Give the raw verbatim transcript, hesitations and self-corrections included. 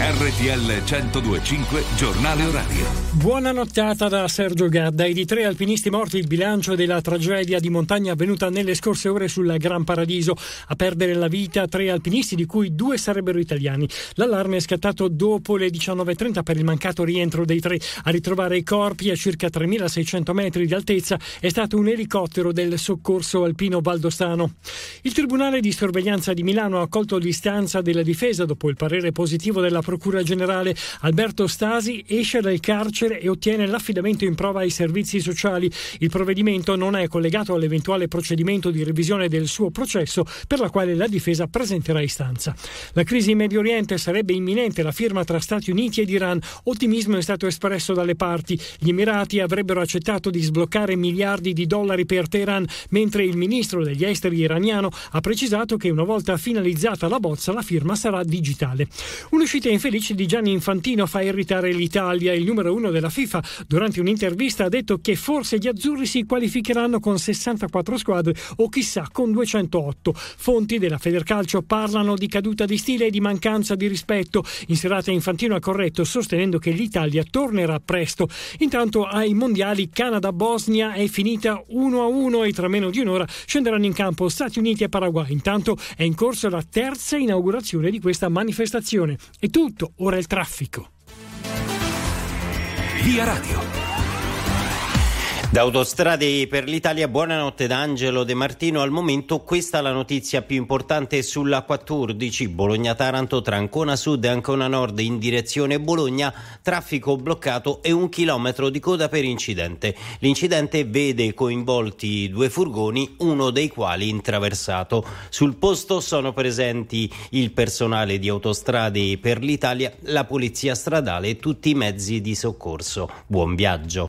R T L centodue e cinque Giornale Orario. Buona nottata da Sergio Gadda. E di tre alpinisti morti il bilancio della tragedia di montagna avvenuta nelle scorse ore sul Gran Paradiso. A perdere la vita tre alpinisti, di cui due sarebbero italiani. L'allarme è scattato dopo le diciannove e trenta per il mancato rientro dei tre. A ritrovare i corpi a circa tremilaseicento metri di altezza è stato un elicottero del soccorso alpino valdostano. Il Tribunale di sorveglianza di Milano ha accolto l'istanza della difesa dopo il parere positivo della Procura Generale. Alberto Stasi esce dal carcere e ottiene l'affidamento in prova ai servizi sociali. Il provvedimento non è collegato all'eventuale procedimento di revisione del suo processo, per la quale la difesa presenterà istanza. La crisi in Medio Oriente sarebbe imminente, la firma tra Stati Uniti ed Iran. Ottimismo è stato espresso dalle parti. Gli Emirati avrebbero accettato di sbloccare miliardi di dollari per Teheran, mentre il ministro degli esteri iraniano ha precisato che una volta finalizzata la bozza la firma sarà digitale. Un'uscita infelice di Gianni Infantino fa irritare l'Italia. Il numero uno della FIFA durante un'intervista ha detto che forse gli azzurri si qualificheranno con sessantaquattro squadre o chissà con duecentootto. Fonti della Federcalcio parlano di caduta di stile e di mancanza di rispetto. In serata Infantino ha corretto, sostenendo che l'Italia tornerà presto. Intanto ai mondiali Canada-Bosnia è finita uno a uno e tra meno di un'ora scenderanno in campo Stati Uniti e Paraguay. Intanto è in corso la terza inaugurazione di questa manifestazione. È tutto, ora il traffico. Via Radio. Da Autostrade per l'Italia, buonanotte da Angelo De Martino. Al momento questa è la notizia più importante sulla quattordici, Bologna-Taranto tra Ancona Sud e Ancona Nord in direzione Bologna, traffico bloccato e un chilometro di coda per incidente. L'incidente vede coinvolti due furgoni, uno dei quali intraversato. Sul posto sono presenti il personale di Autostrade per l'Italia, la polizia stradale e tutti i mezzi di soccorso. Buon viaggio.